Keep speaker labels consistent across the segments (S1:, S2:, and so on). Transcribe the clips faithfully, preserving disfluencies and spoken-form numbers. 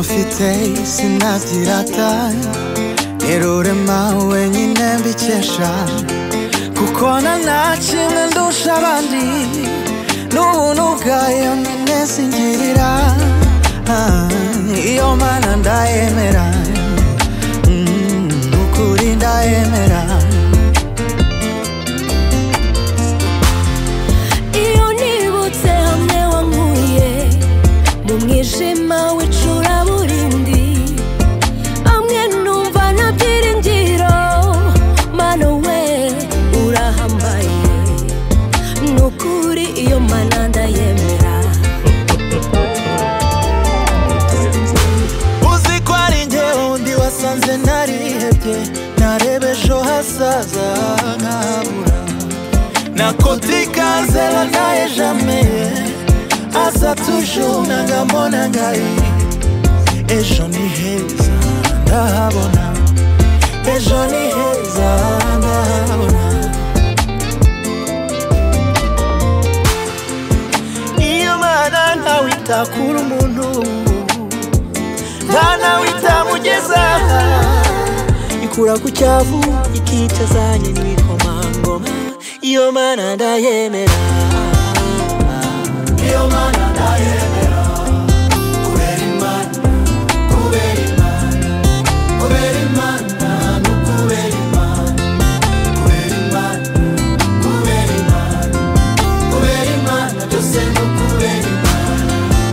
S1: mfite sinabyirata nirurema wenyine mbikesha kuko nta kimwe ndusha abandi n'ubuntu bwayo nyine singirira iyo mana ndayemera n'ukuri ndayemera
S2: iyo nibutse hamwe wankuye mu mwijima w'icuraburindi amwe numva nta byiringiro mana we urahambaye n'ukuri iyo mana ndayemera
S1: uzi ko ari njye undi wasanze narihebye nareba ejo hazaza nkabura nakotika zela naye jamais asa toujours nangamona ngai ejo ni heza ndahabona ejo ni heza ndahabona iyo mana ntawita kuri umuntu ntawita mugeza ikura ku cyavu ikicazanye n'ikomangoma iyo mana ndayemera iyo mana ndayemera kubera imana kubera imana kubera imana n'ukubera imana kubera imana kubera imana kubera imana byose n'ukubera imana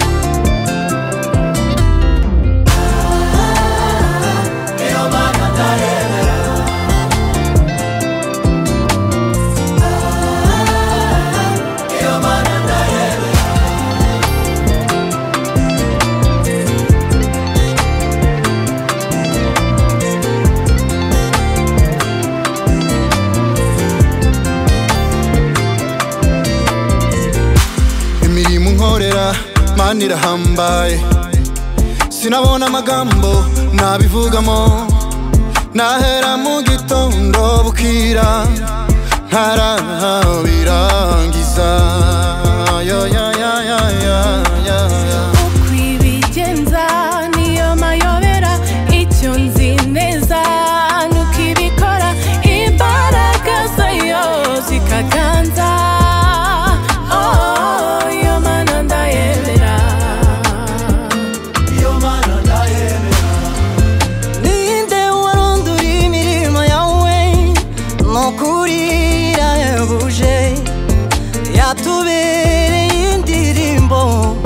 S1: iyo mana ndayemera iyo mana ndayemera imirimo nkorera mana irahambaye sinabona amagambo nabivugamo nahera mu gitondo bukira ntarabirangiza yo ya ya ya ya ya
S2: ukwibigenza niyo mayobera icyo nzi neza nuko ibikora imbaraga zayo zikaganza oh iyo mana ndayemera
S1: iyo mana ndayemera
S3: ninde warondura imirimo yawe nukuri irahebuje yatubereye indirimbo